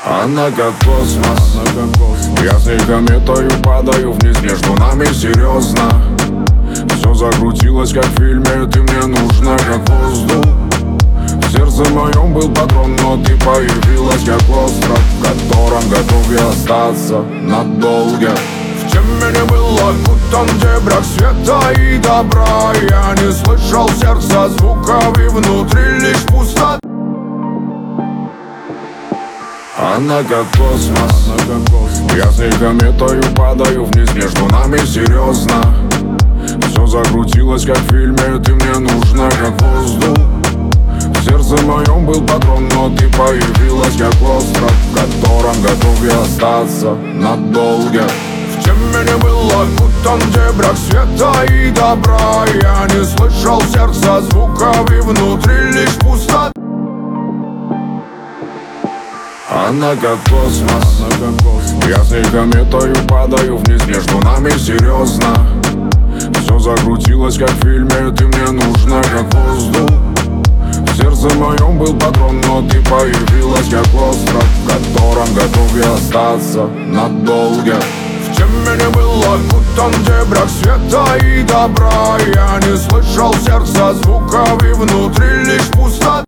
Она как космос, я с ней кометою падаю вниз. Между нами серьезно все закрутилось, как в фильме. Ты мне нужна, как воздух. В сердце моем был патрон, но ты появилась, как остров, в котором готов я остаться надолго. В теме не было, будто в дебрях света и добра. Я не слышал сердца звуков, и внутри лишь пустота. Она как космос, я с ней кометою падаю вниз. Между нами серьезно все закрутилось, как в фильме. Ты мне нужна, как воздух. В сердце моем был патрон, но ты появилась, как остров, в котором готов я остаться надолго. В теме не было, будто в дебрях света и добра. Я не слышал сердца звуков, и внутри лишь пустота. Она как космос, я с ней кометою падаю вниз. Между нами серьезно все закрутилось, как в фильме. Ты мне нужна, как воздух. В сердце моем был патрон, но ты появилась, как остров, в котором готов я остаться надолго. В теме не было, будто в дебрях света и добра. Я не слышал сердца звуков, и внутри лишь пустота.